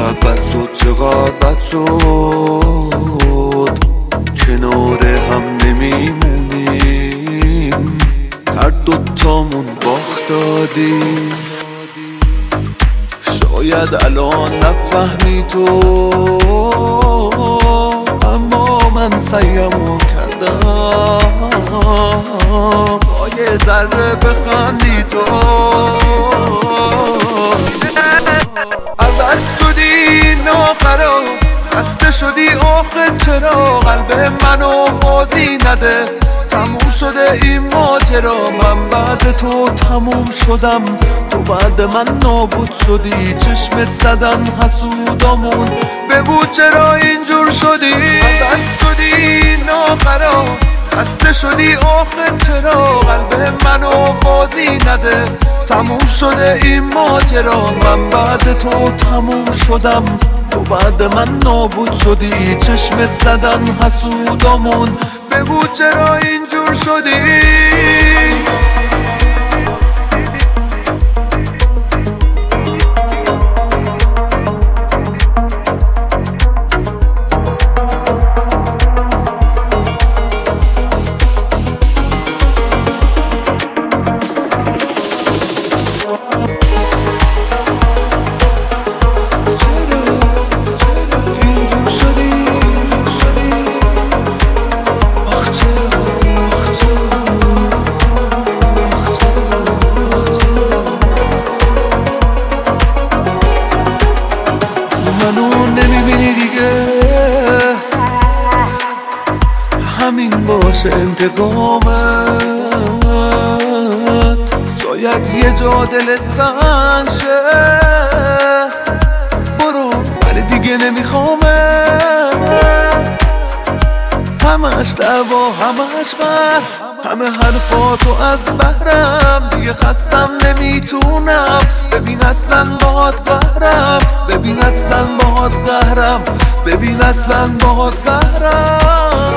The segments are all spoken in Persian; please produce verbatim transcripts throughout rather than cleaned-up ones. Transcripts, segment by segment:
چقدر بد شد چقدر بد شد کنار هم نمیمونیم، هر دوتامون باخت دادیم. شاید الان نفهمی تو، اما من سعیمو کردم با یه ذره بخندی تو. عوض شدی ناخرا، خسته شدی آخه چرا قلب منو بازی نده. تموم شده این ماجرا، من بعد تو تموم شدم، تو بعد من نابود شدی. چشمت زدن حسودامون، بگو چرا اینجور شدی. عوض شدی ناخرا، خسته شدی آخه چرا قلب منو بازی نده. تموم شده این ماجرا، من بعد تو تموم شدم، تو بعد من نابود شدی. چشمت زدن حسودامون، بگو چرا اینجور شدی. منو نمیبینی دیگه، همین باشه انتقامت. شاید یه جا دلت تنگ شه، برو ولی دیگه نمیخوامت. همش دعوا همش بر، همه حرفاتو از بهرم. دیگه خستم نمیتونم، ببین اصلا باهات قهرم. ببین اصلا باهات قهرم، ببین اصلا باهات قهرم.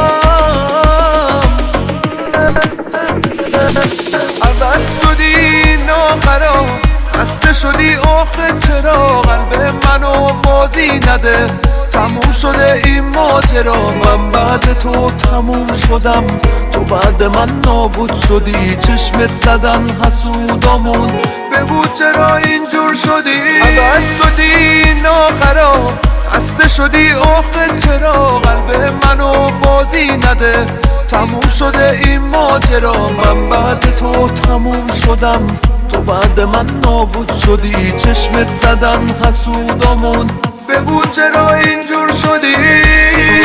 عوض شدی ناخرا، خسته شدی آخه چرا قلب منو بازی نده. تموم شده این ماجرا، من بعد تو تموم شدم، تو بعد من نابود شدی. چشمت زدن حسودامون، بگو چرا اینجور شدی. عوض شدی ناخرا، خسته شدی آخه چرا قلب منو بازی نده. تموم شده این ماجرا، من بعد تو تموم شدم، تو بعد من نابود شدی. چشمت زدن حسودامون، بگو چرا اینجور شدی.